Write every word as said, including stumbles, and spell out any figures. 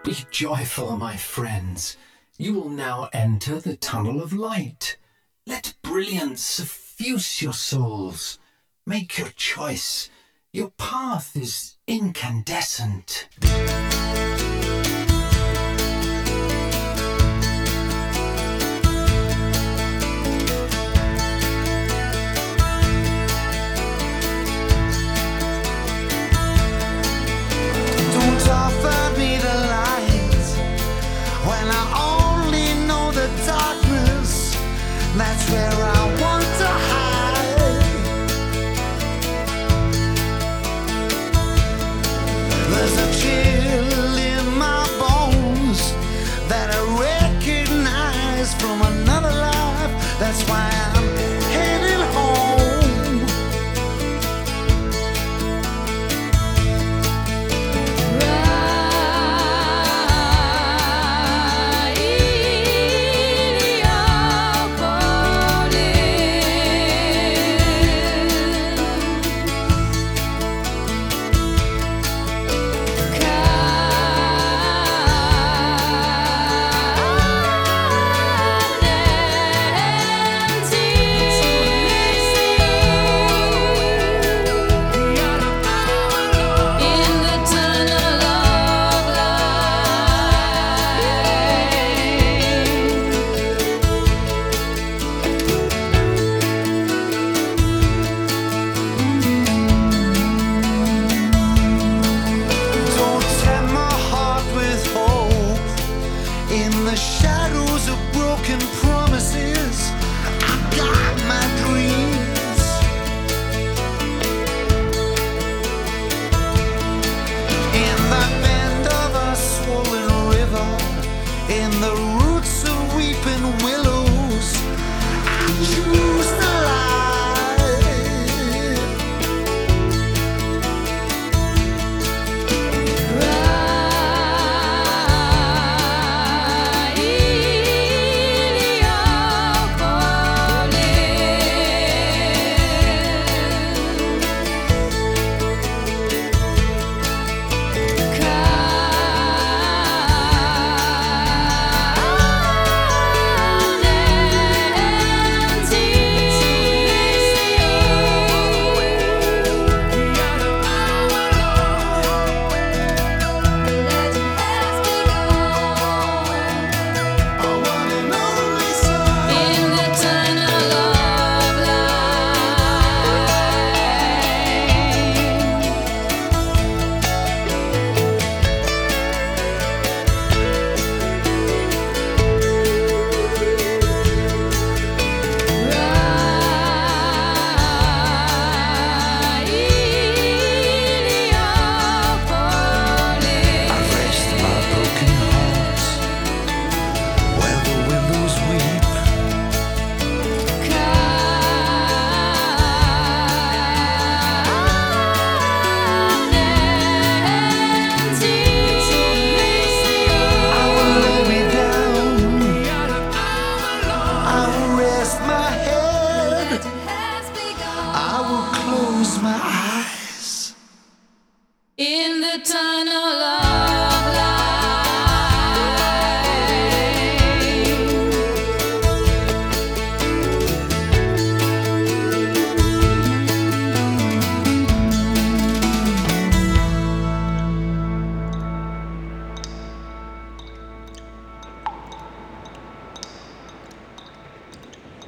Be joyful, my friends. You will now enter the tunnel of light. Let brilliance suffuse your souls. Make your choice. Your path is incandescent. Don't offer me the light when I only know the darkness. That's where I want to hide. There's a chill in my bones that I recognize from another life. That's why I'm heading home. In the shadows of broken promises, I got my dreams. In the bend of a swollen river, in the roots of weeping willows,